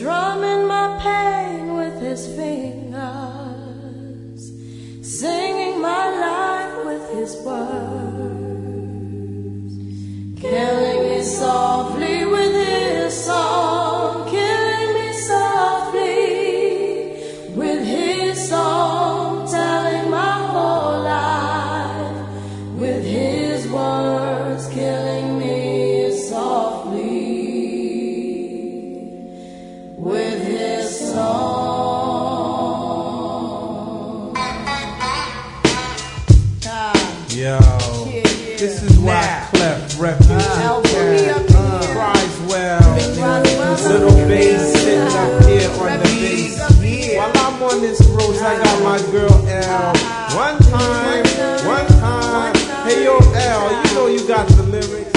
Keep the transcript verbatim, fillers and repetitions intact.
drumming my pain with his fingers, singing my life with his words, killing me softly with his song, killing me softly with his song, telling my whole life with his words, killing me softly with his song. Yo, this is why Clef Refugee cries well. Little bass sitting up here on the bass. While I'm on this road, I got my girl L. One time, one time. Hey yo, L, you know you got the lyrics.